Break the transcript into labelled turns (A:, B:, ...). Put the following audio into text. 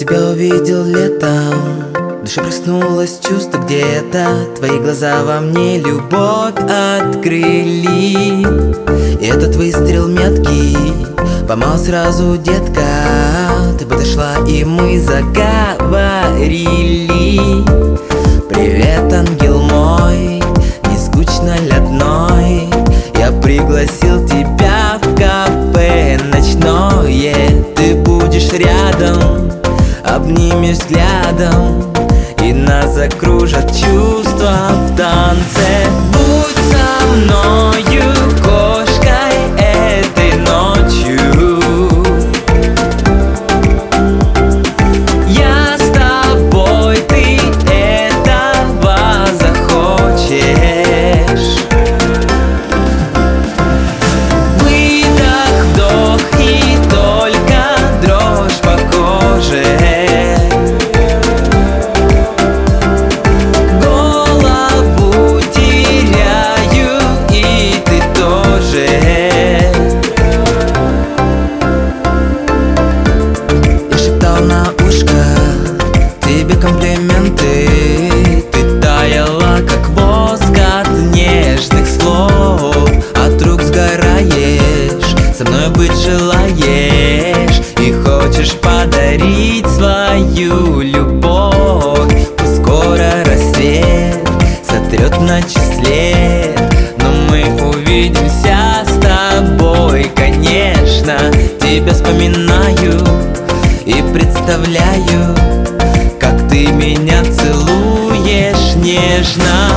A: тебя увидел летом, в душе проснулось чувство где-то. Твои глаза во мне любовь открыли, и этот выстрел меткий поймал сразу, детка. Ты подошла, и мы заговорили. Привет, ангел мой, не скучно ли одной? Я пригласил тебя в кафе ночное. Ты будешь рядом, обнимешь взглядом, и нас окружат чувства в танце. Будь со мною кошкой этой ночью, я с тобой, ты этого захочешь. Выдох, вдох и только дрожь по коже. Комплименты, ты таяла, как воск от нежных слов. От рук сгораешь, со мной быть желаешь, и хочешь подарить свою любовь. Пусть скоро рассвет сотрет ночи след, но мы увидимся с тобой, конечно. Тебя вспоминаю и представляю, как ты меня целуешь нежно.